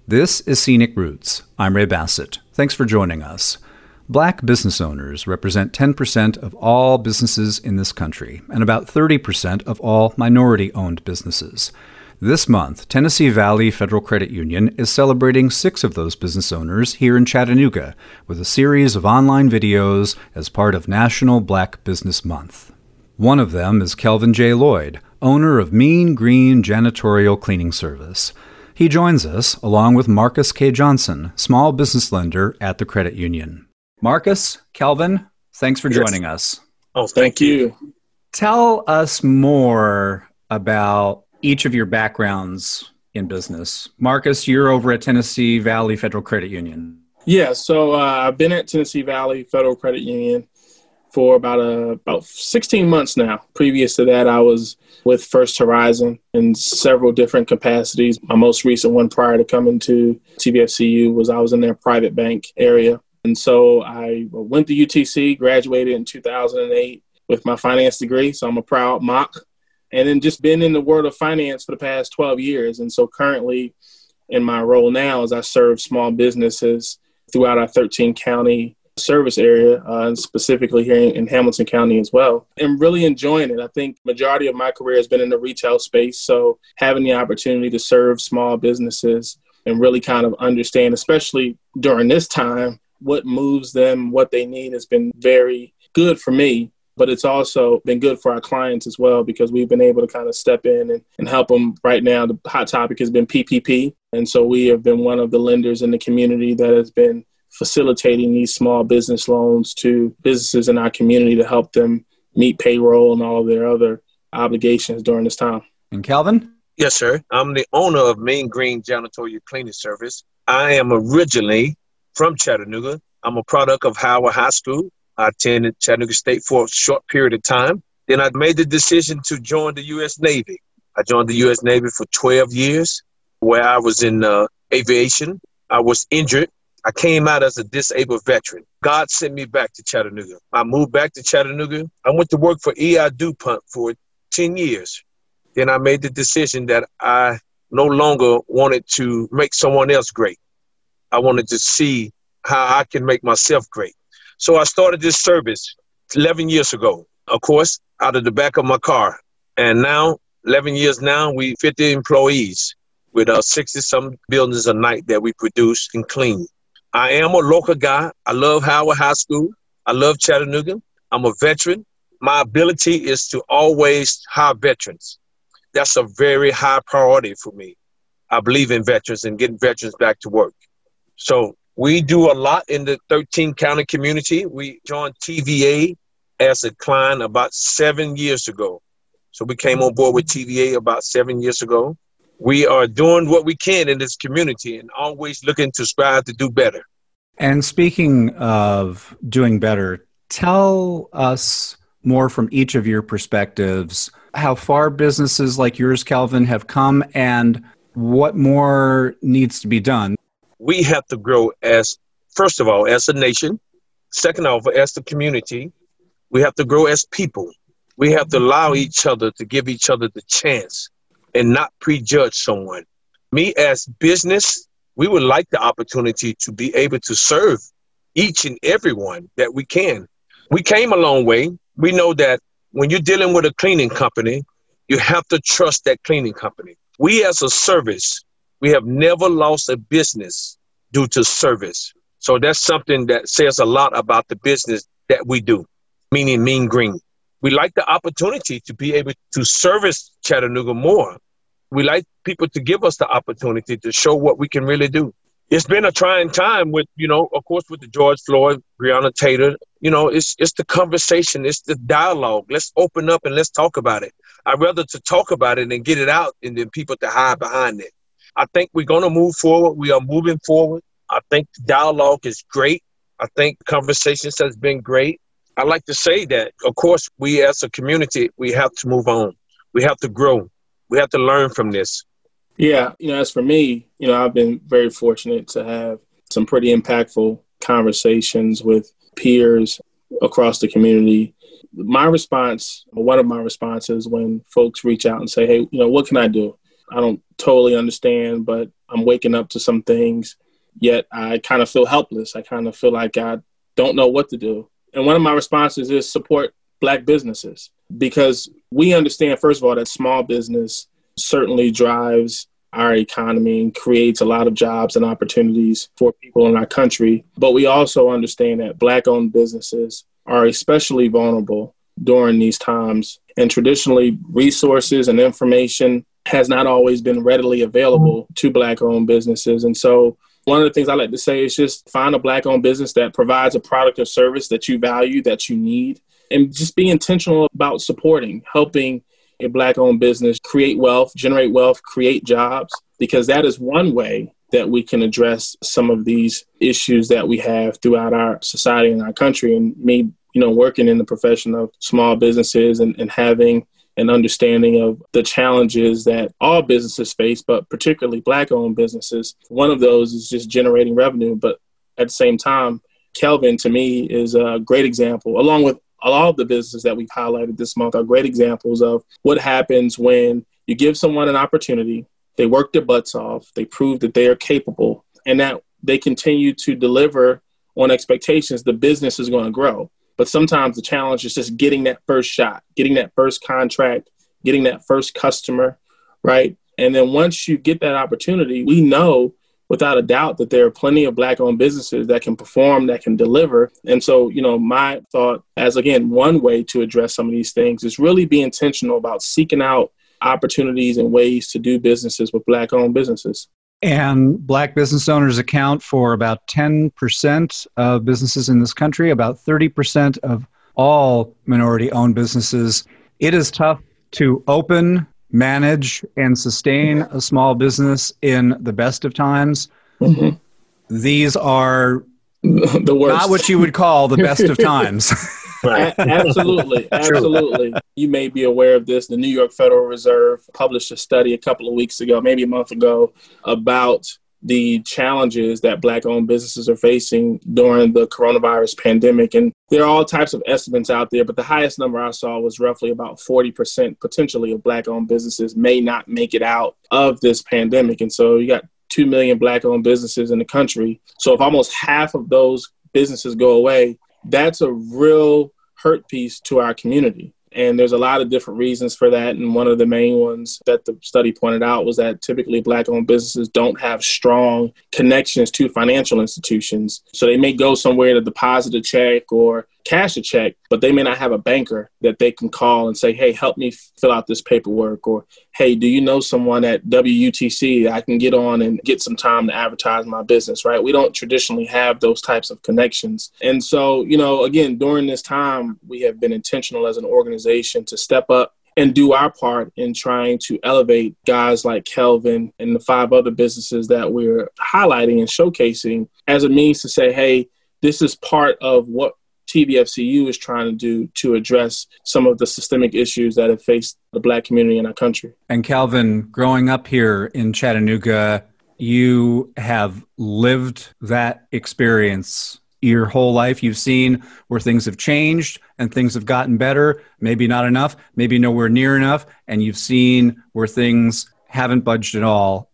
This is Scenic Roots. I'm Ray Bassett. Thanks for joining us. Black business owners represent 10% of all businesses in this country and about 30% of all minority-owned businesses. This month, Tennessee Valley Federal Credit Union is celebrating 6 of those business owners here in Chattanooga with a series of online videos as part of National Black Business Month. One of them is Kelvin J. Lloyd, owner of Mean Green Janitorial Cleaning Service. He joins us along with Marcus K. Johnson, small business lender at the credit union. Marcus, Kelvin, thanks for joining us. Oh, thank you. Tell us more about each of your backgrounds in business. Marcus, you're over at Tennessee Valley Federal Credit Union. Yeah, so I've been at Tennessee Valley Federal Credit Union for about 16 months now. Previous to that, I was with First Horizon in several different capacities. My most recent one prior to coming to TVFCU was I was in their private bank area. And so I went to UTC, graduated in 2008 with my finance degree. So I'm a proud Mock. And then just been in the world of finance for the past 12 years. And so currently in my role now is I serve small businesses throughout our 13-county service area, and specifically here in Hamilton County as well. And really enjoying it. I think majority of my career has been in the retail space. So having the opportunity to serve small businesses and really kind of understand, especially during this time, what moves them, what they need has been very good for me. But it's also been good for our clients as well because we've been able to kind of step in and help them. Right now, the hot topic has been PPP. And so we have been one of the lenders in the community that has been facilitating these small business loans to businesses in our community to help them meet payroll and all of their other obligations during this time. And Kelvin? Yes, sir. I'm the owner of Mean Green Janitorial Cleaning Service. I am originally from Chattanooga. I'm a product of Howard High School. I attended Chattanooga State for a short period of time. Then I made the decision to join the U.S. Navy. I joined the U.S. Navy for 12 years, where I was in aviation. I was injured. I came out as a disabled veteran. God sent me back to Chattanooga. I moved back to Chattanooga. I went to work for E.I. DuPont for 10 years. Then I made the decision that I no longer wanted to make someone else great. I wanted to see how I can make myself great. So I started this service 11 years ago, of course, out of the back of my car. And now, 11 years now, we 50 employees with 60-some buildings a night that we produce and clean. I am a local guy. I love Howard High School. I love Chattanooga. I'm a veteran. My ability is to always hire veterans. That's a very high priority for me. I believe in veterans and getting veterans back to work. So we do a lot in the 13-county community. We joined TVA as a client about 7 years ago. So we came on board with TVA about 7 years ago. We are doing what we can in this community and always looking to strive to do better. And speaking of doing better, tell us more from each of your perspectives, how far businesses like yours, Kelvin, have come and what more needs to be done. We have to grow first of all, as a nation. Second of all, as the community. We have to grow as people. We have to allow each other to give each other the chance and not prejudge someone. Me as business, we would like the opportunity to be able to serve each and everyone that we can. We came a long way. We know that when you're dealing with a cleaning company, you have to trust that cleaning company. We as a service, we have never lost a business due to service. So that's something that says a lot about the business that we do, meaning Mean Green. We like the opportunity to be able to service Chattanooga more. We like people to give us the opportunity to show what we can really do. It's been a trying time with, of course, with the George Floyd, Breonna Taylor. It's the conversation. It's the dialogue. Let's open up and let's talk about it. I'd rather to talk about it and get it out and then people to hide behind it. I think we're going to move forward. We are moving forward. I think the dialogue is great. I think conversations has been great. I like to say that, of course, we as a community, we have to move on. We have to grow. We have to learn from this. Yeah. As for me, I've been very fortunate to have some pretty impactful conversations with peers across the community. My response, or one of my responses when folks reach out and say, hey, what can I do? I don't totally understand, but I'm waking up to some things. Yet I kind of feel helpless. I kind of feel like I don't know what to do. And one of my responses is support Black businesses, because we understand, first of all, that small business certainly drives our economy and creates a lot of jobs and opportunities for people in our country. But we also understand that Black-owned businesses are especially vulnerable during these times. And traditionally, resources and information has not always been readily available to Black-owned businesses. And so one of the things I like to say is just find a Black-owned business that provides a product or service that you value, that you need, and just be intentional about supporting, helping a Black-owned business create wealth, generate wealth, create jobs, because that is one way that we can address some of these issues that we have throughout our society and our country. And me, working in the profession of small businesses and having an understanding of the challenges that all businesses face, but particularly Black-owned businesses. One of those is just generating revenue. But at the same time, Kelvin, to me, is a great example, along with all of the businesses that we've highlighted this month, are great examples of what happens when you give someone an opportunity, they work their butts off, they prove that they are capable, and that they continue to deliver on expectations. The business is going to grow. But sometimes the challenge is just getting that first shot, getting that first contract, getting that first customer, right? And then once you get that opportunity, we know without a doubt that there are plenty of Black-owned businesses that can perform, that can deliver. And so, my thought as, again, one way to address some of these things is really be intentional about seeking out opportunities and ways to do businesses with Black-owned businesses. And Black business owners account for about 10% of businesses in this country, about 30% of all minority-owned businesses. It is tough to open, manage, and sustain a small business in the best of times. Mm-hmm. These are the worst. Not what you would call the best of times. Right. Absolutely. Absolutely. You may be aware of this. The New York Federal Reserve published a study a couple of weeks ago, maybe a month ago, about the challenges that Black-owned businesses are facing during the coronavirus pandemic. And there are all types of estimates out there, but the highest number I saw was roughly about 40% potentially of Black-owned businesses may not make it out of this pandemic. And so you got 2 million Black-owned businesses in the country. So if almost half of those businesses go away, that's a real hurt piece to our community. And there's a lot of different reasons for that. And one of the main ones that the study pointed out was that typically Black-owned businesses don't have strong connections to financial institutions. So they may go somewhere to deposit a check or cash a check, but they may not have a banker that they can call and say, hey, help me fill out this paperwork. Or, hey, do you know someone at WUTC I can get on and get some time to advertise my business, right? We don't traditionally have those types of connections. And so, again, during this time, we have been intentional as an organization to step up and do our part in trying to elevate guys like Kelvin and the 5 other businesses that we're highlighting and showcasing as a means to say, hey, this is part of what TVFCU is trying to do to address some of the systemic issues that have faced the Black community in our country. And Kelvin, growing up here in Chattanooga, you have lived that experience your whole life. You've seen where things have changed and things have gotten better, maybe not enough, maybe nowhere near enough. And you've seen where things haven't budged at all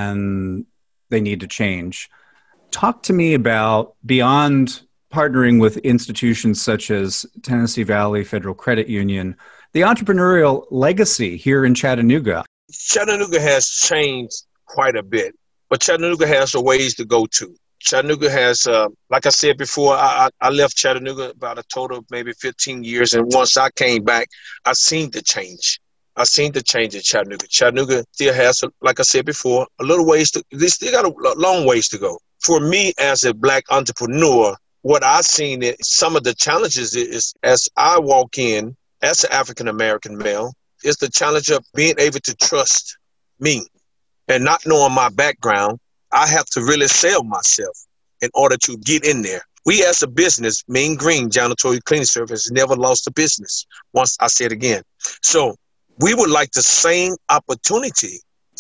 and they need to change. Talk to me about, beyond partnering with institutions such as Tennessee Valley Federal Credit Union, the entrepreneurial legacy here in Chattanooga. Chattanooga has changed quite a bit, but Chattanooga has a ways to go to. Chattanooga has, like I said before, I left Chattanooga about a total of maybe 15 years. And once I came back, I seen the change. I seen the change in Chattanooga. Chattanooga still has, like I said before, a little ways to, they still got a long ways to go. For me as a Black entrepreneur, what I've seen is some of the challenges is as I walk in as an African-American male, is the challenge of being able to trust me and not knowing my background. I have to really sell myself in order to get in there. We as a business, Mean Green Janitorial Cleaning Service, never lost a business. Once I say it again. So we would like the same opportunities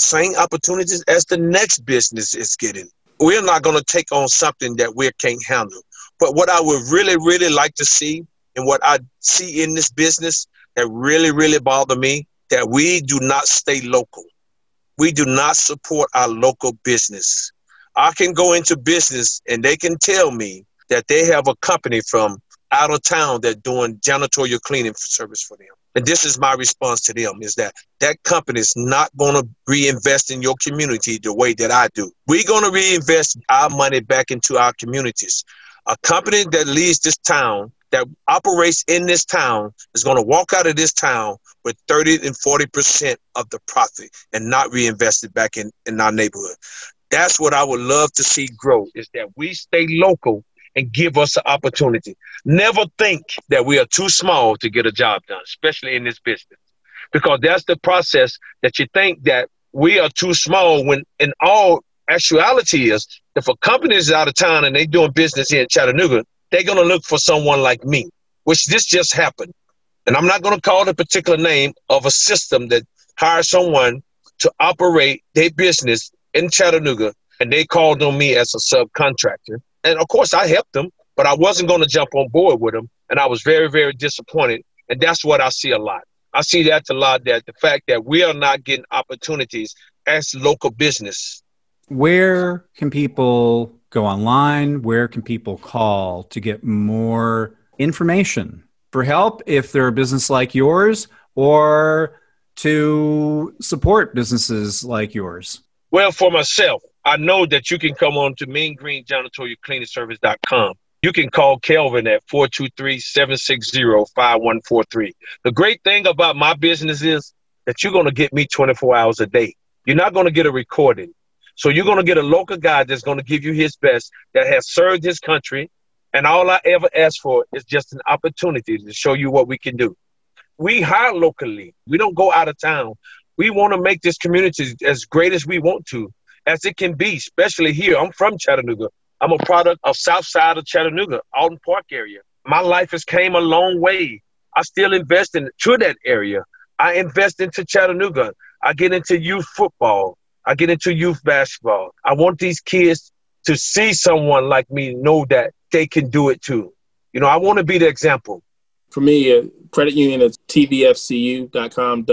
as the next business is getting. We're not going to take on something that we can't handle. But what I would really, really like to see, and what I see in this business that really, really bother me, that we do not stay local. we do not support our local business. I can go into business and they can tell me that they have a company from out of town that doing janitorial cleaning service for them. And this is my response to them, is that company is not going to reinvest in your community the way that I do. We're going to reinvest our money back into our communities. A company that leaves this town, that operates in this town, is going to walk out of this town with 30 and 40% of the profit and not reinvest it back in our neighborhood. That's what I would love to see grow, is that we stay local and give us an opportunity. Never think that we are too small to get a job done, especially in this business, because that's the process, that you think that we are too small, when in all actuality is, if a company is out of town and they doing business here in Chattanooga, they're going to look for someone like me, which this just happened. And I'm not going to call the particular name of a system that hires someone to operate their business in Chattanooga, and they called on me as a subcontractor. And of course, I helped them, but I wasn't going to jump on board with them. And I was very, very disappointed. And that's what I see a lot. I see that a lot, that the fact that we are not getting opportunities as local business. Where can people go online? Where can people call to get more information for help if they're a business like yours, or to support businesses like yours? Well, for myself, I know that you can come on to meangreenjanitorialcleaningservice.com. You can call Kelvin at 423-760-5143. The great thing about my business is that you're going to get me 24 hours a day. You're not going to get a recording. So you're going to get a local guy that's going to give you his best, that has served his country. And all I ever ask for is just an opportunity to show you what we can do. We hire locally. We don't go out of town. We want to make this community as great as we want to, as it can be, especially here. I'm from Chattanooga. I'm a product of South Side of Chattanooga, Alton Park area. My life has came a long way. I still invest into that area. I invest into Chattanooga. I get into youth football. I get into youth basketball. I want these kids to see someone like me, know that they can do it too. You know, I want to be the example. For me, credit union is tvfcu.com,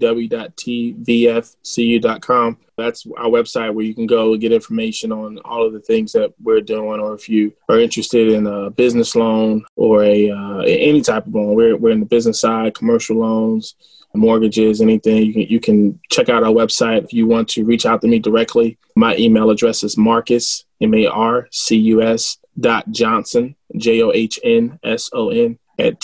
www.tvfcu.com. That's our website where you can go and get information on all of the things that we're doing, or if you are interested in a business loan or any type of loan. We're in the business side, commercial loans, mortgages, anything. You can check out our website. If you want to reach out to me directly, my email address is Marcus, MARCUS.Johnson, JOHNSON, at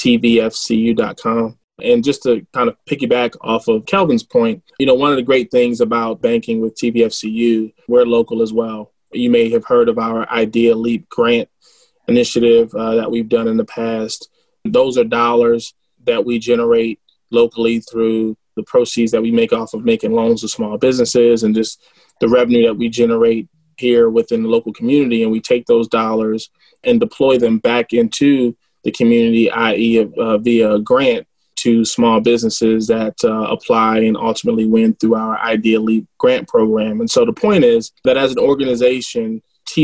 tvfcu.com. And just to kind of piggyback off of Kelvin's point, you know, one of the great things about banking with TVFCU, we're local as well. You may have heard of our Idea Leap grant initiative that we've done in the past. Those are dollars that we generate locally through the proceeds that we make off of making loans to small businesses, and just the revenue that we generate here within the local community. And we take those dollars and deploy them back into the community, i.e. via grant to small businesses that apply and ultimately win through our Idea Leap grant program. And so the point is that as an organization,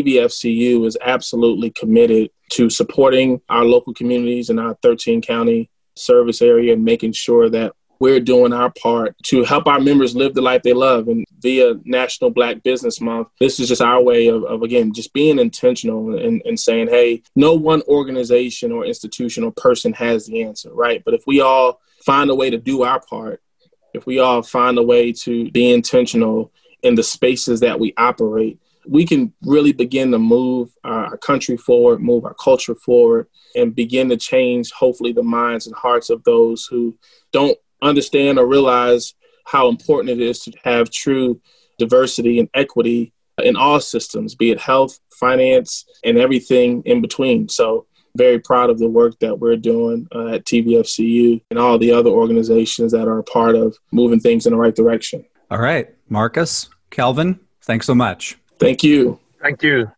TVFCU is absolutely committed to supporting our local communities in our 13 county service area and making sure that we're doing our part to help our members live the life they love. And via National Black Business Month, this is just our way of again, just being intentional and saying, hey, no one organization or institution or person has the answer, right? But if we all find a way to do our part, if we all find a way to be intentional in the spaces that we operate, we can really begin to move our country forward, move our culture forward, and begin to change, hopefully, the minds and hearts of those who don't understand or realize how important it is to have true diversity and equity in all systems, be it health, finance, and everything in between. So very proud of the work that we're doing at TVFCU and all the other organizations that are a part of moving things in the right direction. All right. Marcus, Kelvin, thanks so much. Thank you. Thank you.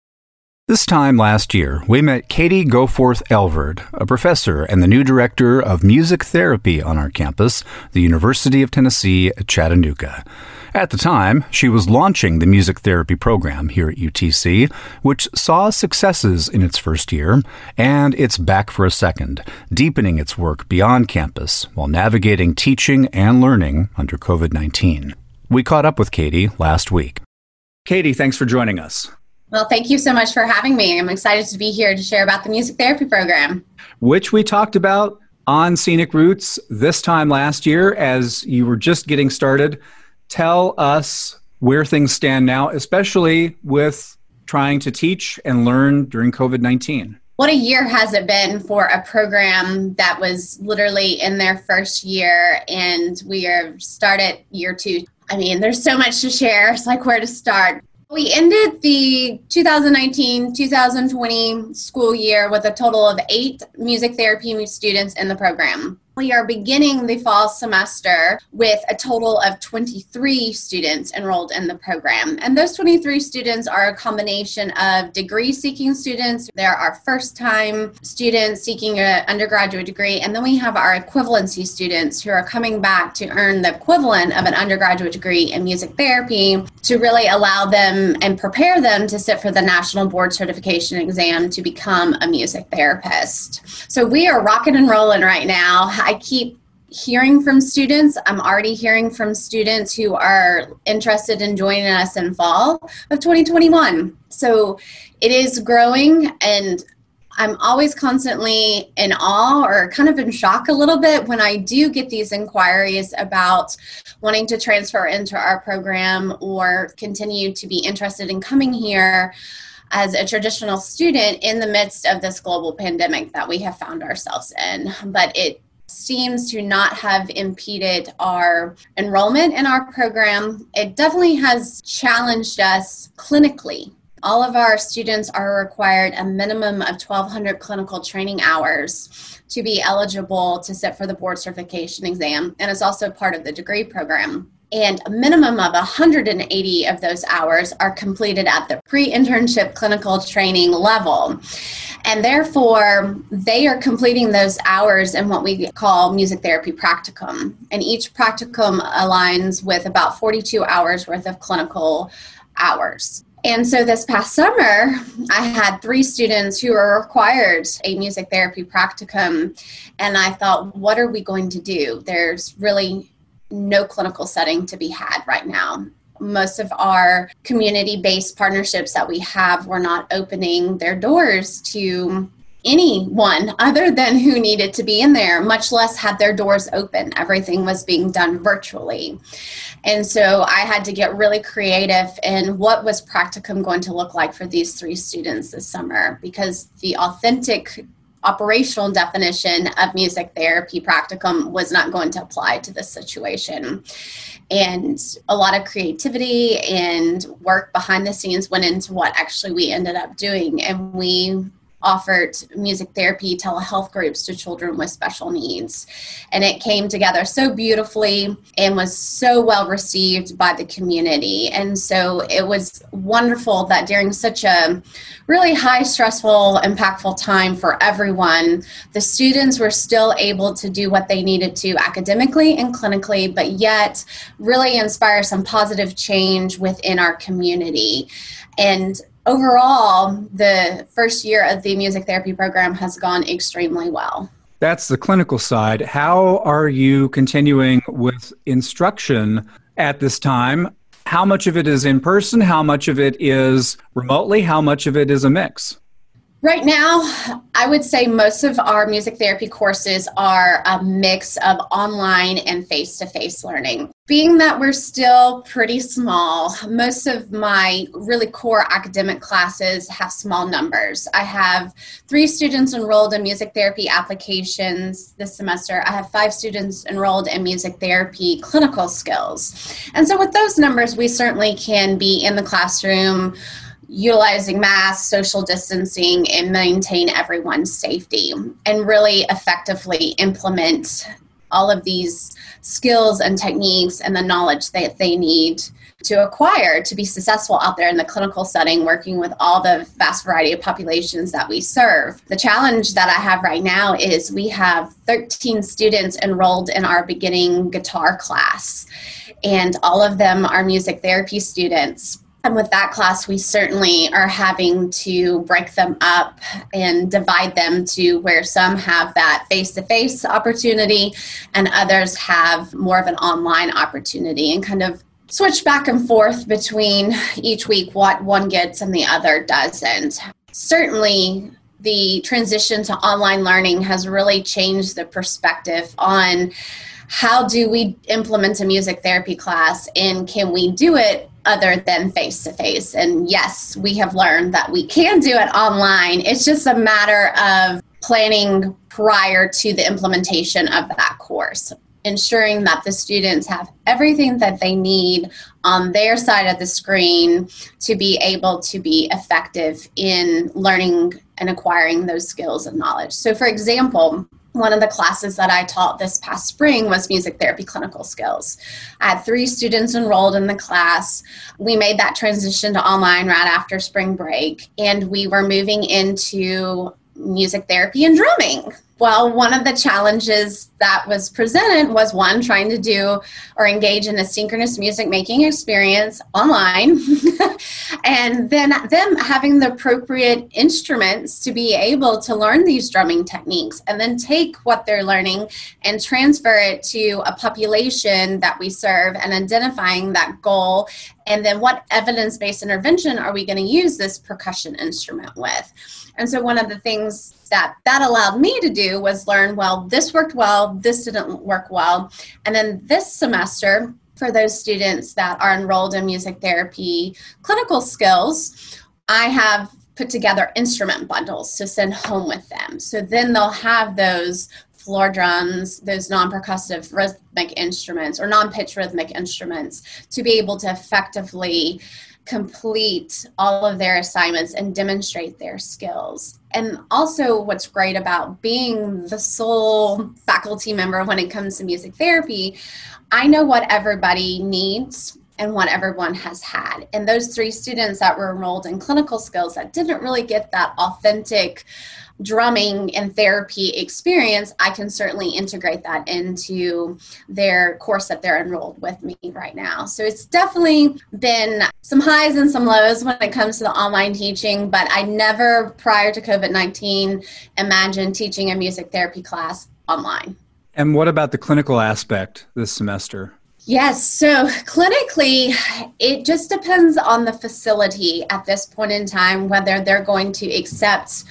This time last year, we met Katie Goforth Elverd, a professor and the new director of music therapy on our campus, the University of Tennessee at Chattanooga. At the time, she was launching the music therapy program here at UTC, which saw successes in its first year, and it's back for a second, deepening its work beyond campus while navigating teaching and learning under COVID-19. We caught up with Katie last week. Katie, thanks for joining us. Well, thank you so much for having me. I'm excited to be here to share about the music therapy program, which we talked about on Scenic Roots this time last year as you were just getting started. Tell us where things stand now, especially with trying to teach and learn during COVID-19. What a year has it been for a program that was literally in their first year, and we are started year 2. I mean, there's so much to share. It's like where to start. We ended the 2019-2020 school year with a total of 8 music therapy students in the program. We are beginning the fall semester with a total of 23 students enrolled in the program. And those 23 students are a combination of degree-seeking students. There are first-time students seeking an undergraduate degree. And then we have our equivalency students who are coming back to earn the equivalent of an undergraduate degree in music therapy to really allow them and prepare them to sit for the National Board Certification Exam to become a music therapist. So we are rocking and rolling right now. I keep hearing from students. I'm already hearing from students who are interested in joining us in fall of 2021. So it is growing, and I'm always constantly in awe or kind of in shock a little bit when I do get these inquiries about wanting to transfer into our program or continue to be interested in coming here as a traditional student in the midst of this global pandemic that we have found ourselves in. But it seems to not have impeded our enrollment in our program. It definitely has challenged us clinically. All of our students are required a minimum of 1,200 clinical training hours to be eligible to sit for the board certification exam, and it's also part of the degree program. And a minimum of 180 of those hours are completed at the pre-internship clinical training level. And therefore, they are completing those hours in what we call music therapy practicum. And each practicum aligns with about 42 hours worth of clinical hours. And so this past summer, I had 3 students who were required a music therapy practicum. And I thought, what are we going to do? There's really no clinical setting to be had right now. Most of our community-based partnerships that we have were not opening their doors to anyone other than who needed to be in there, much less had their doors open. Everything was being done virtually. And so I had to get really creative in what was practicum going to look like for these 3 students this summer, because the authentic operational definition of music therapy practicum was not going to apply to this situation. And a lot of creativity and work behind the scenes went into what actually we ended up doing. And we offered music therapy telehealth groups to children with special needs. And it came together so beautifully and was so well received by the community. And so it was wonderful that during such a really high, stressful, impactful time for everyone, the students were still able to do what they needed to academically and clinically, but yet really inspire some positive change within our community. And overall, the first year of the music therapy program has gone extremely well. That's the clinical side. How are you continuing with instruction at this time? How much of it is in person? How much of it is remotely? How much of it is a mix? Right now, I would say most of our music therapy courses are a mix of online and face-to-face learning. Being that we're still pretty small, most of my really core academic classes have small numbers. I have 3 students enrolled in music therapy applications this semester. I have 5 students enrolled in music therapy clinical skills. And so with those numbers, we certainly can be in the classroom utilizing masks, social distancing, and maintain everyone's safety, and really effectively implement all of these skills and techniques and the knowledge that they need to acquire to be successful out there in the clinical setting, working with all the vast variety of populations that we serve. The challenge that I have right now is we have 13 students enrolled in our beginning guitar class, and all of them are music therapy students. And with that class, we certainly are having to break them up and divide them to where some have that face-to-face opportunity and others have more of an online opportunity, and kind of switch back and forth between each week what one gets and the other doesn't. Certainly, the transition to online learning has really changed the perspective on how do we implement a music therapy class, and can we do it other than face-to-face? And yes, we have learned that we can do it online. It's just a matter of planning prior to the implementation of that course, ensuring that the students have everything that they need on their side of the screen to be able to be effective in learning and acquiring those skills and knowledge. So for example, one of the classes that I taught this past spring was music therapy clinical skills. I had 3 students enrolled in the class. We made that transition to online right after spring break, and we were moving into music therapy and drumming. Well, one of the challenges that was presented was one, trying to do or engage in a synchronous music making experience online, and then them having the appropriate instruments to be able to learn these drumming techniques, and then take what they're learning and transfer it to a population that we serve, and identifying that goal, and then what evidence-based intervention are we going to use this percussion instrument with. And so one of the things that allowed me to do was learn, well, this worked well, this didn't work well. And then this semester, for those students that are enrolled in music therapy clinical skills, I have put together instrument bundles to send home with them. So then they'll have those floor drums, those non-percussive rhythmic instruments or non-pitch rhythmic instruments to be able to effectively complete all of their assignments and demonstrate their skills. And also what's great about being the sole faculty member when it comes to music therapy, I know what everybody needs and what everyone has had. And those 3 students that were enrolled in clinical skills that didn't really get that authentic drumming and therapy experience, I can certainly integrate that into their course that they're enrolled with me right now. So it's definitely been some highs and some lows when it comes to the online teaching, but I never, prior to COVID-19, imagined teaching a music therapy class online. And what about the clinical aspect this semester? Yes, so clinically, it just depends on the facility at this point in time, whether they're going to accept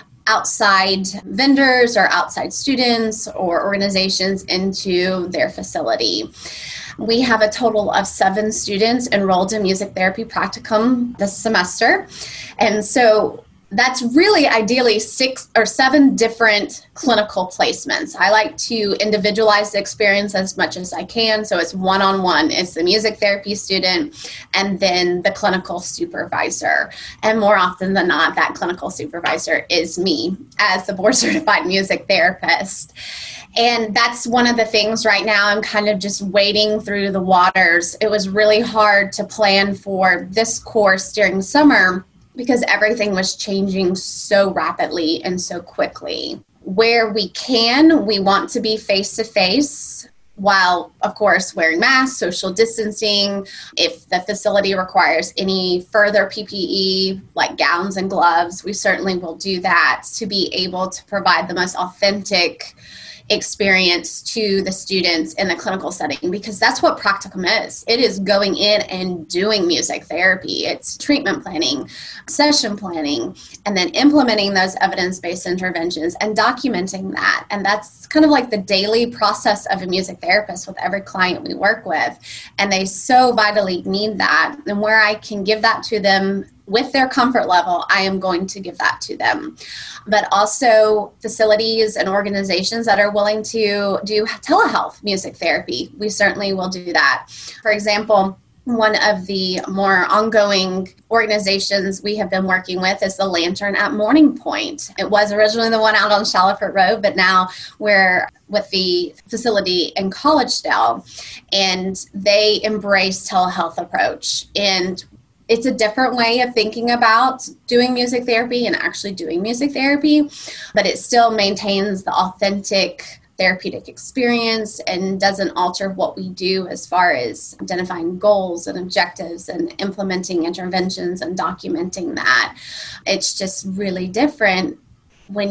outside vendors or outside students or organizations into their facility. We have a total of 7 students enrolled in music therapy practicum this semester. And so that's really ideally 6 or 7 different clinical placements. I like to individualize the experience as much as I can. So it's one-on-one. It's the music therapy student and then the clinical supervisor. And more often than not, that clinical supervisor is me as the board certified music therapist. And that's one of the things right now. I'm kind of just wading through the waters. It was really hard to plan for this course during summer because everything was changing so rapidly and so quickly. Where we can, we want to be face-to-face, while, of course, wearing masks, social distancing. If the facility requires any further PPE, like gowns and gloves, we certainly will do that to be able to provide the most authentic experience to the students in the clinical setting, because that's what practicum is. It is going in and doing music therapy. It's treatment planning, session planning, and then implementing those evidence-based interventions and documenting that. And that's kind of like the daily process of a music therapist with every client we work with. And they so vitally need that. And where I can give that to them with their comfort level, I am going to give that to them. But also facilities and organizations that are willing to do telehealth music therapy, we certainly will do that. For example, one of the more ongoing organizations we have been working with is the Lantern at Morning Point. It was originally the one out on Shalifert Road, but now we're with the facility in Collegedale, and they embrace telehealth approach. And it's a different way of thinking about doing music therapy and actually doing music therapy, but it still maintains the authentic therapeutic experience and doesn't alter what we do as far as identifying goals and objectives and implementing interventions and documenting that. It's just really different when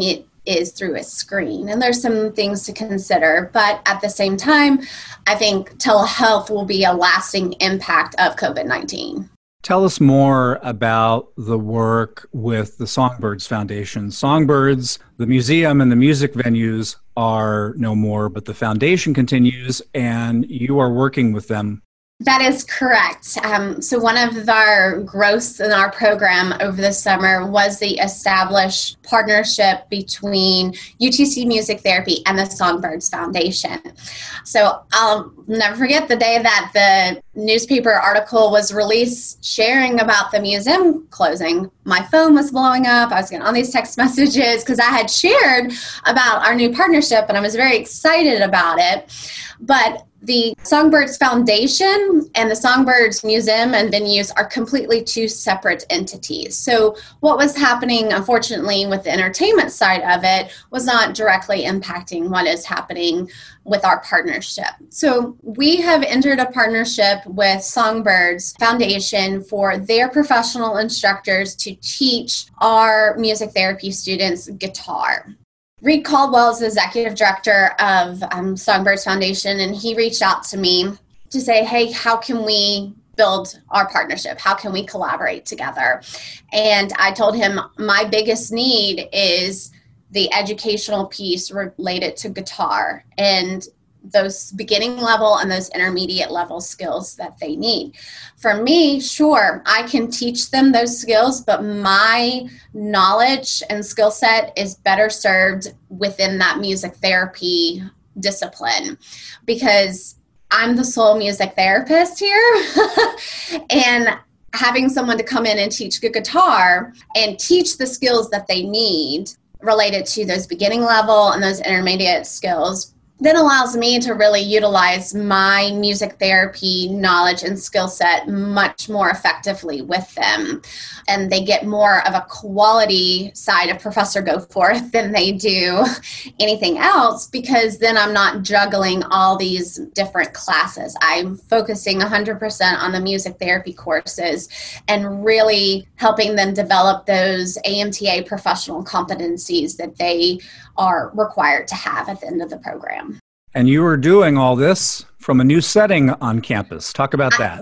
is through a screen. And there's some things to consider. But at the same time, I think telehealth will be a lasting impact of COVID-19. Tell us more about the work with the Songbirds Foundation. Songbirds, the museum and the music venues are no more, but the foundation continues, and you are working with them. That is correct. So one of our growths in our program over the summer was the established partnership between UTC Music Therapy and the Songbirds Foundation. So I'll never forget the day that the newspaper article was released sharing about the museum closing. My phone was blowing up. I was getting all these text messages because I had shared about our new partnership and I was very excited about it. But the Songbirds Foundation and the Songbirds Museum and venues are completely two separate entities. So what was happening, unfortunately, with the entertainment side of it was not directly impacting what is happening with our partnership. So we have entered a partnership with Songbirds Foundation for their professional instructors to teach our music therapy students guitar. Reed Caldwell is the executive director of Songbirds Foundation, and he reached out to me to say, hey, how can we build our partnership? How can we collaborate together? And I told him my biggest need is the educational piece related to guitar and those beginning level and those intermediate level skills that they need. For me, sure, I can teach them those skills, but my knowledge and skill set is better served within that music therapy discipline because I'm the sole music therapist here. And having someone to come in and teach good guitar and teach the skills that they need related to those beginning level and those intermediate skills then allows me to really utilize my music therapy knowledge and skill set much more effectively with them. And they get more of a quality side of Professor Goforth than they do anything else because then I'm not juggling all these different classes. I'm focusing 100% on the music therapy courses and really helping them develop those AMTA professional competencies that they are required to have at the end of the program. And you are doing all this from a new setting on campus. Talk about that.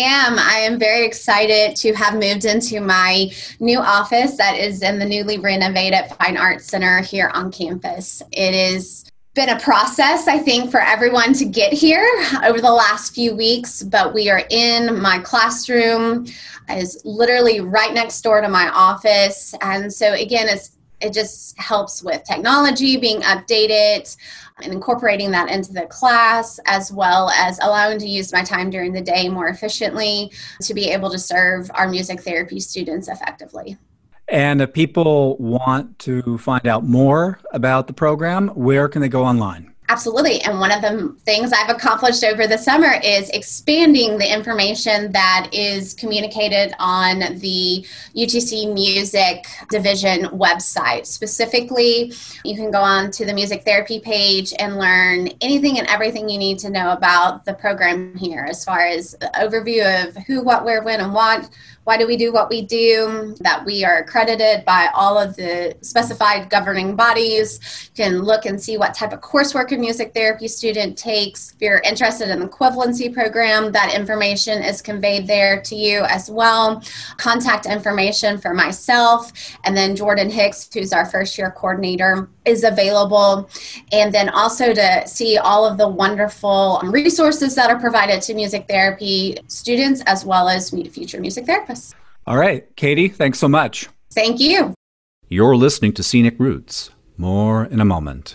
I am very excited to have moved into my new office that is in the newly renovated Fine Arts Center here on campus. It has been a process, I think, for everyone to get here over the last few weeks, but we are in my classroom. Is literally right next door to my office. And so again, it just helps with technology being updated and incorporating that into the class, as well as allowing to use my time during the day more efficiently to be able to serve our music therapy students effectively. And if people want to find out more about the program, where can they go online? Absolutely. And one of the things I've accomplished over the summer is expanding the information that is communicated on the UTC Music Division website. Specifically, you can go on to the music therapy page and learn anything and everything you need to know about the program here, as far as the overview of who, what, where, when, and what. Why do we do what we do, that we are accredited by all of the specified governing bodies. You can look and see what type of coursework a music therapy student takes. If you're interested in the equivalency program, that information is conveyed there to you as well. Contact information for myself, and then Jordan Hicks, who's our first year coordinator, is available. And then also to see all of the wonderful resources that are provided to music therapy students as well as future music therapists. All right, Katie, thanks so much. Thank you. You're listening to Scenic Roots. More in a moment.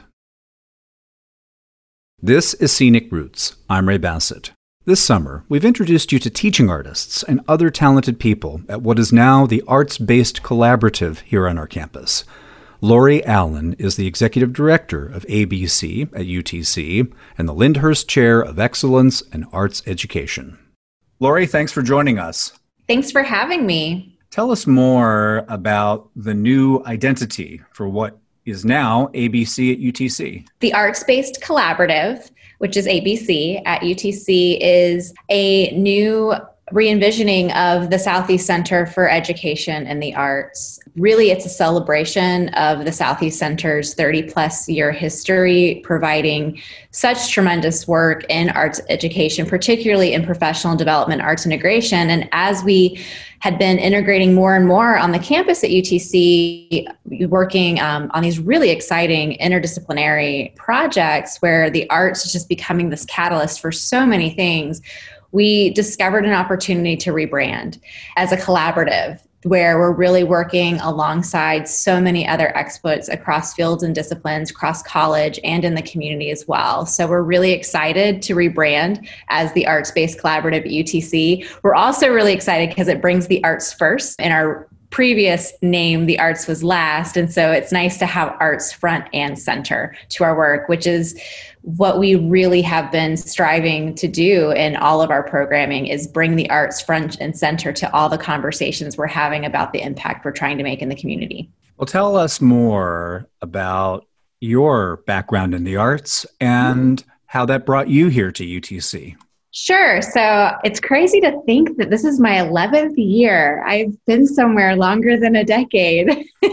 This is Scenic Roots. I'm Ray Bassett. This summer, we've introduced you to teaching artists and other talented people at what is now the Arts-Based Collaborative here on our campus. Lori Allen is the Executive Director of ABC at UTC and the Lyndhurst Chair of Excellence and Arts Education. Lori, thanks for joining us. Thanks for having me. Tell us more about the new identity for what is now ABC at UTC. The Arts-Based Collaborative, which is ABC at UTC, is a new re-envisioning of the Southeast Center for Education and the Arts. Really, it's a celebration of the Southeast Center's 30-plus year history, providing such tremendous work in arts education, particularly in professional development, arts integration. And as we had been integrating more and more on the campus at UTC, working on these really exciting interdisciplinary projects where the arts is just becoming this catalyst for so many things, we discovered an opportunity to rebrand as a collaborative where we're really working alongside so many other experts across fields and disciplines, across college and in the community as well. So we're really excited to rebrand as the Arts-Based Collaborative at UTC. We're also really excited because it brings the arts first. In our previous name, the arts was last. And so it's nice to have arts front and center to our work, which is what we really have been striving to do in all of our programming, is bring the arts front and center to all the conversations we're having about the impact we're trying to make in the community. Well, tell us more about your background in the arts and how that brought you here to UTC. Sure. So it's crazy to think that this is my 11th year. I've been somewhere longer than a decade.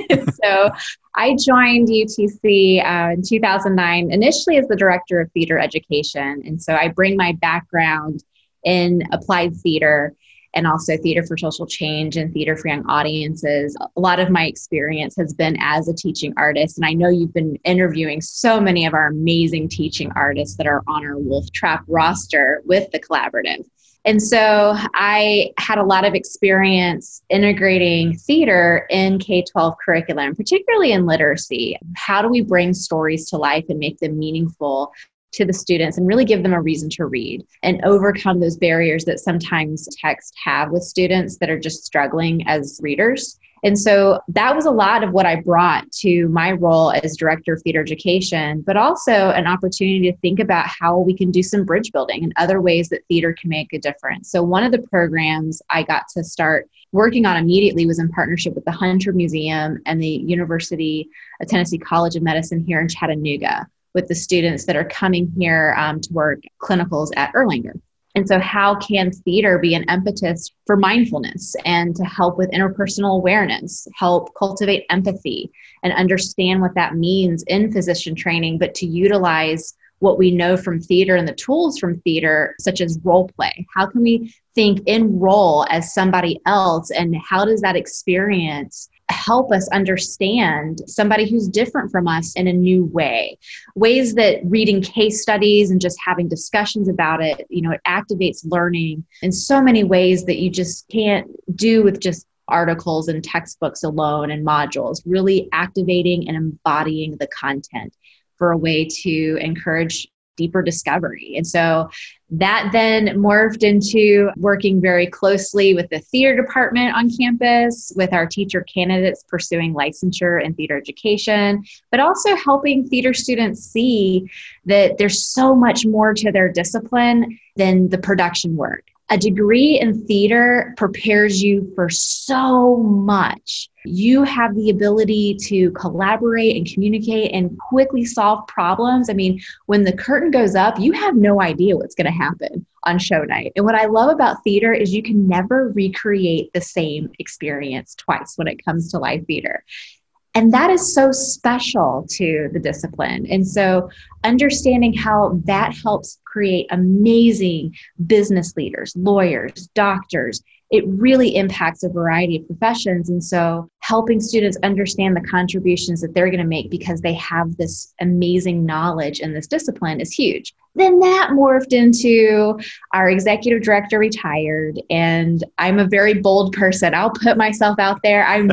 So I joined UTC in 2009, initially as the director of theater education. And so I bring my background in applied theater and also theater for social change and theater for young audiences. A lot of my experience has been as a teaching artist. And I know you've been interviewing so many of our amazing teaching artists that are on our Wolf Trap roster with the collaborative. And so I had a lot of experience integrating theater in K-12 curriculum, particularly in literacy. How do we bring stories to life and make them meaningful to the students and really give them a reason to read and overcome those barriers that sometimes texts have with students that are just struggling as readers? And so that was a lot of what I brought to my role as director of theater education, but also an opportunity to think about how we can do some bridge building and other ways that theater can make a difference. So one of the programs I got to start working on immediately was in partnership with the Hunter Museum and the University of Tennessee College of Medicine here in Chattanooga, with the students that are coming here to work clinicals at Erlanger. And so how can theater be an impetus for mindfulness and to help with interpersonal awareness, help cultivate empathy and understand what that means in physician training, but to utilize what we know from theater and the tools from theater, such as role play? How can we think in role as somebody else, and how does that experience help us understand somebody who's different from us in a new way? Ways that reading case studies and just having discussions about it, it activates learning in so many ways that you just can't do with just articles and textbooks alone and modules, really activating and embodying the content for a way to encourage deeper discovery. And so that then morphed into working very closely with the theater department on campus, with our teacher candidates pursuing licensure in theater education, but also helping theater students see that there's so much more to their discipline than the production work. A degree in theater prepares you for so much. You have the ability to collaborate and communicate and quickly solve problems. I mean, when the curtain goes up, you have no idea what's going to happen on show night. And what I love about theater is you can never recreate the same experience twice when it comes to live theater. And that is so special to the discipline. And so understanding how that helps create amazing business leaders, lawyers, doctors, it really impacts a variety of professions. And so helping students understand the contributions that they're going to make because they have this amazing knowledge in this discipline is huge. Then that morphed into our executive director retired, and I'm a very bold person. I'll put myself out there. I'm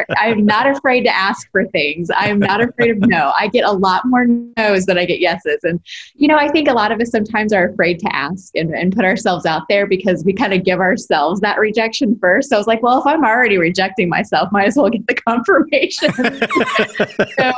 not afraid to ask for things. I'm not afraid of no. I get a lot more no's than I get yeses. And, I think a lot of us sometimes are afraid to ask and put ourselves out there because we kind of give ourselves that rejection first. So I was like, well, if I'm already rejecting myself, might as well get the confirmation. So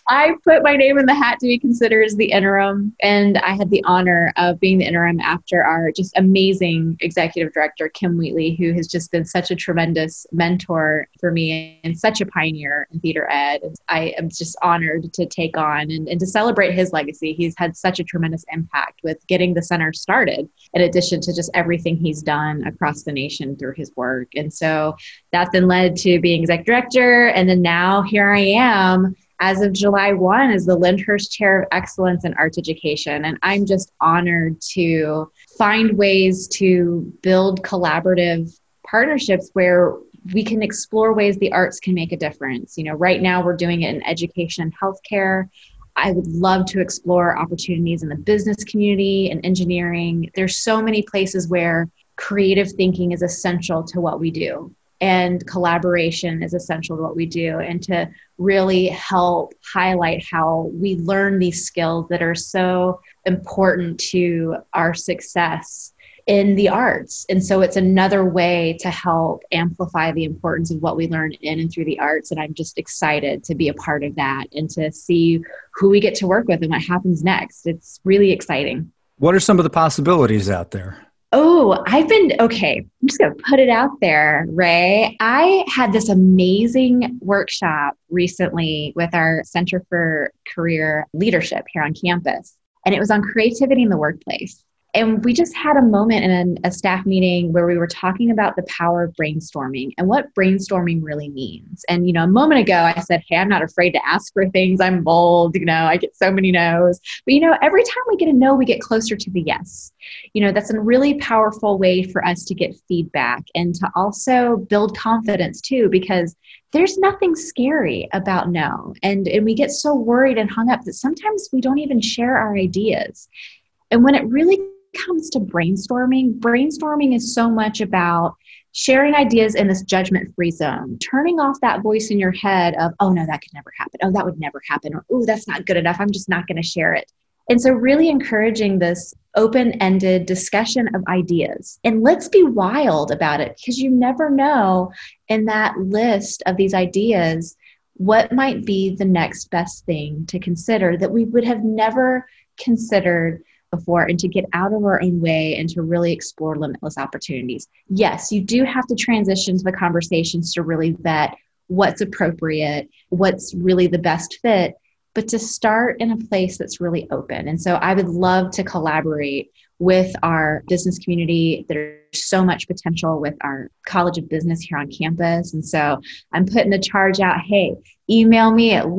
I put my name in the hat to be considered as the interim, and I had the honor of being the interim after our just amazing executive director, Kim Wheatley, who has just been such a tremendous mentor for me and such a pioneer in theater ed. And I am just honored to take on and to celebrate his legacy. He's had such a tremendous impact with getting the center started, in addition to just everything he's done across the nation through his work. And so that then led to being executive director. And then now here I am as of July 1 as the Lyndhurst Chair of Excellence in Arts Education. And I'm just honored to find ways to build collaborative partnerships where we can explore ways the arts can make a difference. You know, right now we're doing it in education and healthcare. I would love to explore opportunities in the business community and engineering. There's so many places where creative thinking is essential to what we do. And collaboration is essential to what we do, and to really help highlight how we learn these skills that are so important to our success in the arts. And so it's another way to help amplify the importance of what we learn in and through the arts. And I'm just excited to be a part of that and to see who we get to work with and what happens next. It's really exciting. What are some of the possibilities out there? Oh, I'm just going to put it out there, Ray. I had this amazing workshop recently with our Center for Career Leadership here on campus, and it was on creativity in the workplace. And we just had a moment in a staff meeting where we were talking about the power of brainstorming and what brainstorming really means. And, you know, a moment ago, I said, hey, I'm not afraid to ask for things. I'm bold. You know, I get so many no's. But, you know, every time we get a no, we get closer to the yes. You know, that's a really powerful way for us to get feedback and to also build confidence, too, because there's nothing scary about no. And we get so worried and hung up that sometimes we don't even share our ideas. And when it really comes to brainstorming is so much about sharing ideas in this judgment-free zone, turning off that voice in your head of, oh no, that could never happen. Oh, that would never happen. Or, oh, that's not good enough. I'm just not going to share it. And so really encouraging this open-ended discussion of ideas. And let's be wild about it, because you never know in that list of these ideas what might be the next best thing to consider that we would have never considered before, and to get out of our own way and to really explore limitless opportunities. Yes, you do have to transition to the conversations to really vet what's appropriate, what's really the best fit, but to start in a place that's really open. And so I would love to collaborate with our business community. There's so much potential with our College of Business here on campus. And so I'm putting the charge out, hey, email me at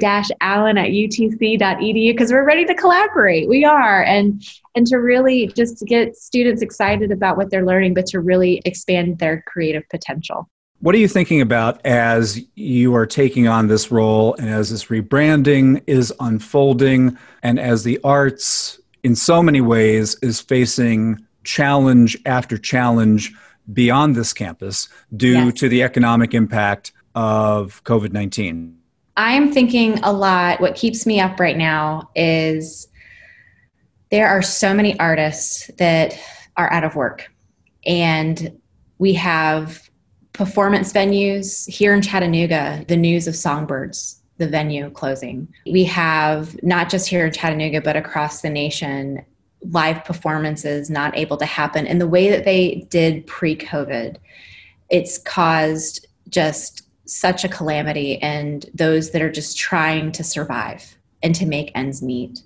laurie-allen@utc.edu, because we're ready to collaborate. We are. And to really just get students excited about what they're learning, but to really expand their creative potential. What are you thinking about as you are taking on this role and as this rebranding is unfolding and as the arts in so many ways is facing challenge after challenge beyond this campus due to the economic impact of COVID-19? I'm thinking a lot. What keeps me up right now is there are so many artists that are out of work. And we have performance venues here in Chattanooga, the news of Songbirds, the venue closing. We have, not just here in Chattanooga, but across the nation, live performances not able to happen in the way that they did pre-COVID. It's caused just such a calamity, and those that are just trying to survive and to make ends meet.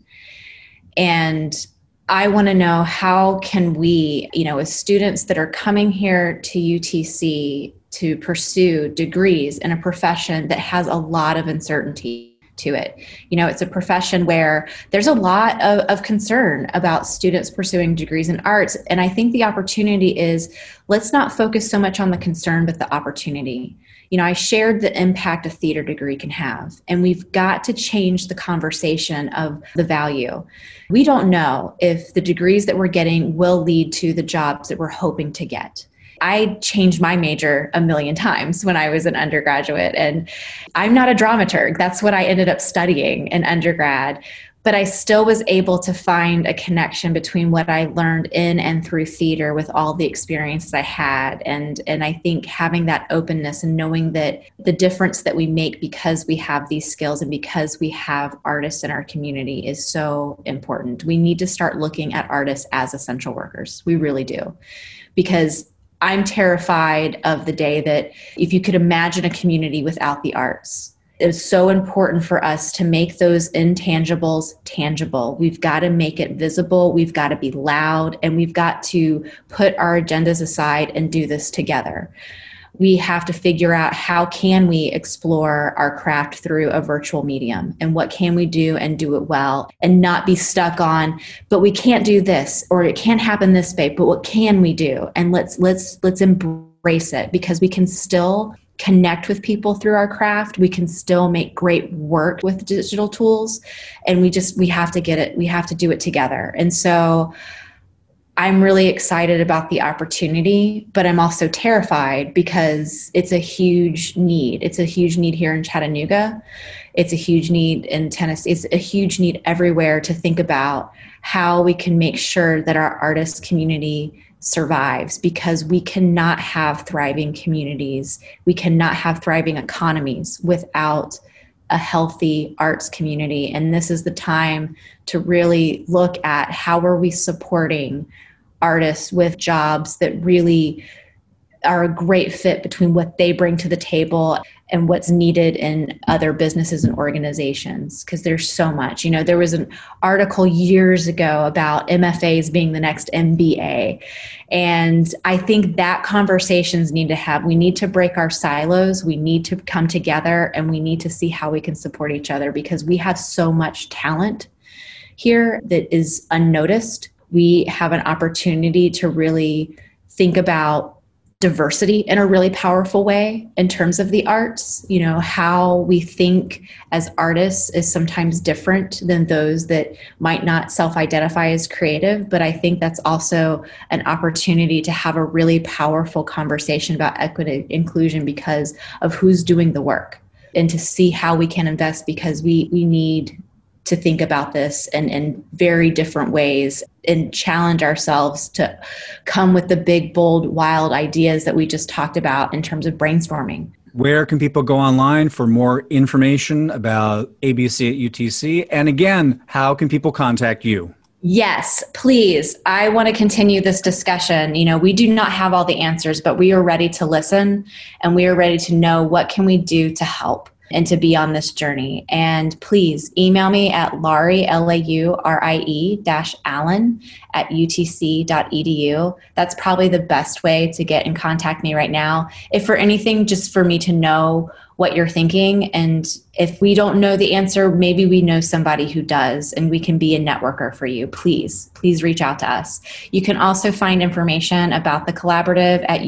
And I want to know, how can we, you know, as students that are coming here to UTC to pursue degrees in a profession that has a lot of uncertainty to it. You know, it's a profession where there's a lot of concern about students pursuing degrees in arts. And I think the opportunity is, let's not focus so much on the concern, but the opportunity. You know, I shared the impact a theater degree can have, and we've got to change the conversation of the value. We don't know if the degrees that we're getting will lead to the jobs that we're hoping to get. I changed my major a million times when I was an undergraduate, and I'm not a dramaturg. That's what I ended up studying in undergrad. But I still was able to find a connection between what I learned in and through theater with all the experiences I had. And I think having that openness and knowing that the difference that we make because we have these skills and because we have artists in our community is so important. We need to start looking at artists as essential workers. We really do. Because I'm terrified of the day that if you could imagine a community without the arts, it's so important for us to make those intangibles tangible. We've got to make it visible. We've got to be loud, and we've got to put our agendas aside and do this together. We have to figure out how can we explore our craft through a virtual medium, and what can we do and do it well, and not be stuck on, but we can't do this, or it can't happen this way, but what can we do? And let's embrace it, because we can still connect with people through our craft. We can still make great work with digital tools, and we have to get it. We have to do it together. And so I'm really excited about the opportunity, but I'm also terrified because it's a huge need. It's a huge need here in Chattanooga. It's a huge need in Tennessee. It's a huge need everywhere to think about how we can make sure that our artist community survives, because we cannot have thriving communities. We cannot have thriving economies without a healthy arts community. And this is the time to really look at how are we supporting artists with jobs that really are a great fit between what they bring to the table and what's needed in other businesses and organizations, because there's so much. You know, there was an article years ago about MFAs being the next MBA. And I think that conversations we need to break our silos. We need to come together, and we need to see how we can support each other, because we have so much talent here that is unnoticed. We have an opportunity to really think about diversity in a really powerful way in terms of the arts. You know, how we think as artists is sometimes different than those that might not self-identify as creative. But I think that's also an opportunity to have a really powerful conversation about equity, inclusion, because of who's doing the work, and to see how we can invest, because we need to think about this in very different ways and challenge ourselves to come with the big, bold, wild ideas that we just talked about in terms of brainstorming. Where can people go online for more information about ABC at UTC? And again, how can people contact you? Yes, please. I want to continue this discussion. You know, we do not have all the answers, but we are ready to listen, and we are ready to know what can we do to help and to be on this journey. And please email me at Laurie, Laurie-Allen @utc.edu. That's probably the best way to get and contact me right now. If for anything, just for me to know what you're thinking. And if we don't know the answer, maybe we know somebody who does, and we can be a networker for you. Please reach out to us. You can also find information about the collaborative at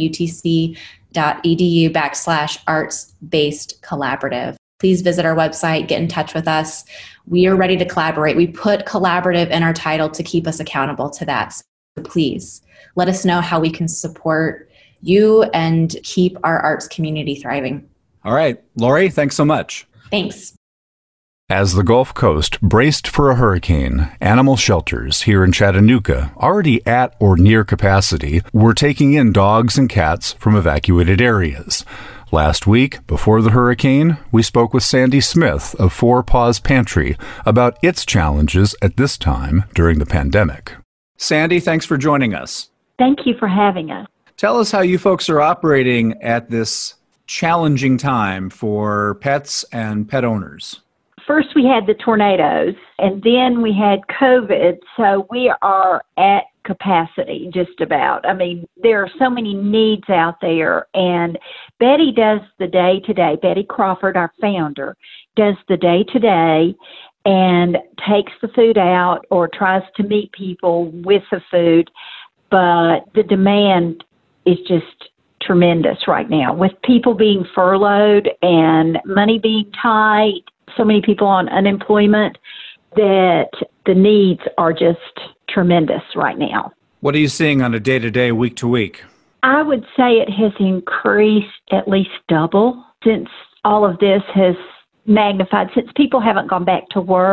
utc.edu/arts-based collaborative. Please visit our website, get in touch with us. We are ready to collaborate. We put collaborative in our title to keep us accountable to that. So please let us know how we can support you and keep our arts community thriving. All right, Laurie, thanks so much. Thanks. As the Gulf Coast braced for a hurricane, animal shelters here in Chattanooga, already at or near capacity, were taking in dogs and cats from evacuated areas. Last week, before the hurricane, we spoke with Sandy Smith of Four Paws Pantry about its challenges at this time during the pandemic. Sandy, thanks for joining us. Thank you for having us. Tell us how you folks are operating at this challenging time for pets and pet owners. First, we had the tornadoes, and then we had COVID, so we are at capacity just about. I mean, there are so many needs out there, and Betty does the day-to-day. Betty Crawford, our founder, does the day-to-day and takes the food out or tries to meet people with the food, but the demand is just tremendous right now. With people being furloughed and money being tight, so many people on unemployment, that the needs are just tremendous right now. What are you seeing on a day-to-day, week-to-week? I would say it has increased at least double since all of this has magnified. Since people haven't gone back to work,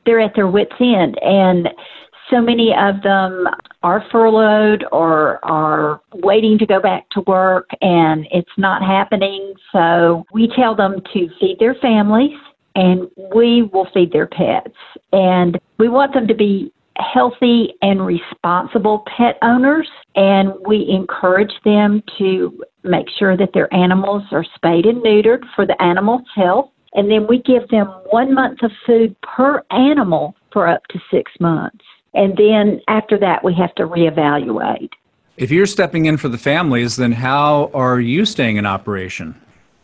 they're at their wits' end. And so many of them are furloughed or are waiting to go back to work, and it's not happening. So we tell them to feed their families, and we will feed their pets. And we want them to be healthy and responsible pet owners, and we encourage them to make sure that their animals are spayed and neutered for the animal's health. And then we give them 1 month of food per animal for up to 6 months. And then after that, we have to reevaluate. If you're stepping in for the families, then how are you staying in operation?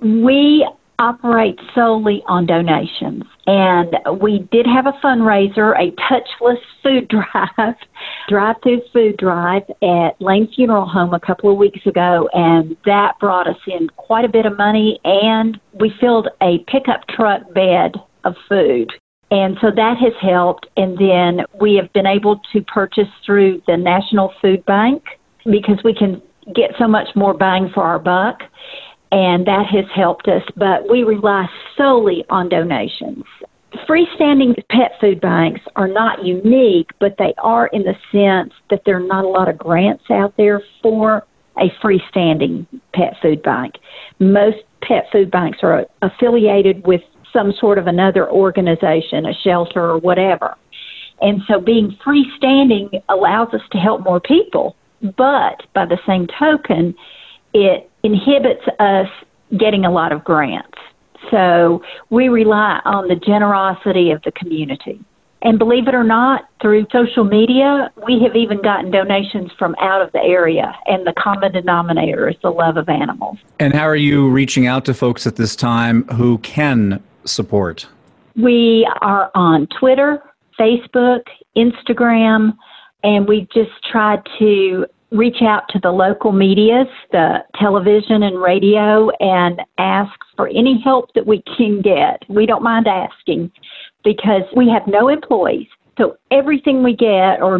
We operate solely on donations. And we did have a fundraiser, a touchless food drive, drive-through food drive at Lane Funeral Home a couple of weeks ago, and that brought us in quite a bit of money, and we filled a pickup truck bed of food. And so that has helped. And then we have been able to purchase through the National Food Bank because we can get so much more bang for our buck. And that has helped us, but we rely solely on donations. Freestanding pet food banks are not unique, but they are in the sense that there are not a lot of grants out there for a freestanding pet food bank. Most pet food banks are affiliated with some sort of another organization, a shelter or whatever. And so being freestanding allows us to help more people, but by the same token, it inhibits us getting a lot of grants. So we rely on the generosity of the community. And believe it or not, through social media, we have even gotten donations from out of the area, and the common denominator is the love of animals. And how are you reaching out to folks at this time who can support? We are on Twitter, Facebook, Instagram, and we just tried to reach out to the local medias, the television and radio, and ask for any help that we can get. We don't mind asking because we have no employees. So everything we get, or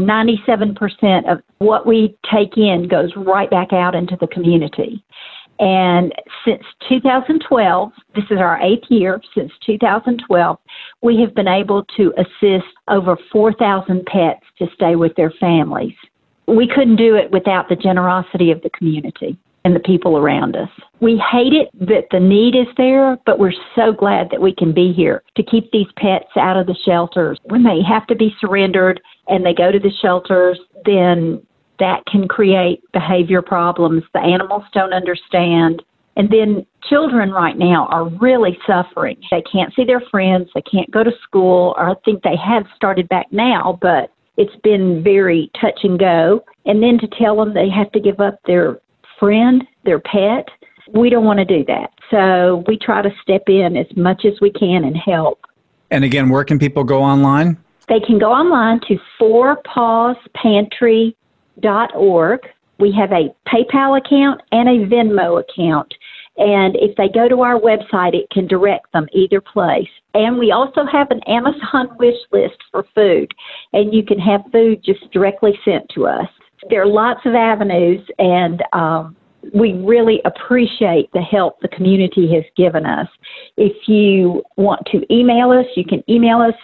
97% of what we take in, goes right back out into the community. And since 2012, this is our 8th year, since 2012, we have been able to assist over 4,000 pets to stay with their families. We couldn't do it without the generosity of the community and the people around us. We hate it that the need is there, but we're so glad that we can be here to keep these pets out of the shelters. When they have to be surrendered and they go to the shelters, then that can create behavior problems. The animals don't understand. And then children right now are really suffering. They can't see their friends. They can't go to school. Or I think they have started back now, but it's been very touch and go. And then to tell them they have to give up their friend, their pet, we don't want to do that. So we try to step in as much as we can and help. And again, where can people go online? They can go online to fourpawspantry.org. We have a PayPal account and a Venmo account. And if they go to our website, it can direct them either place. And we also have an Amazon wish list for food, and you can have food just directly sent to us. There are lots of avenues, and we really appreciate the help the community has given us. If you want to email us, you can email us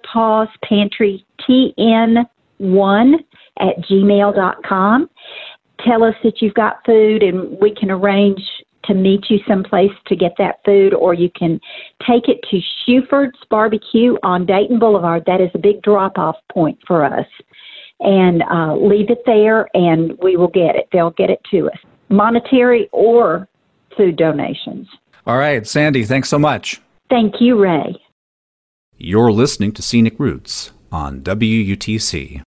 fourpawspantryn1@gmail.com. Tell us that you've got food, and we can arrange to meet you someplace to get that food, or you can take it to Shuford's Barbecue on Dayton Boulevard. That is a big drop-off point for us. And leave it there, and we will get it. They'll get it to us, monetary or food donations. All right, Sandy, thanks so much. Thank you, Ray. You're listening to Scenic Roots on WUTC.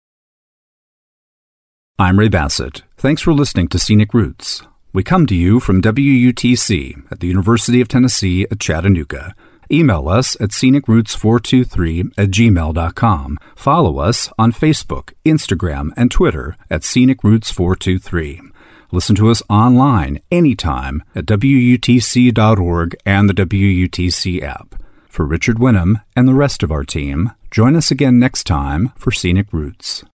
I'm Ray Bassett. Thanks for listening to Scenic Roots. We come to you from WUTC at the University of Tennessee at Chattanooga. Email us at scenicroots423@gmail.com. Follow us on Facebook, Instagram, and Twitter at scenicroots423. Listen to us online anytime at WUTC.org and the WUTC app. For Richard Winham and the rest of our team, join us again next time for Scenic Roots.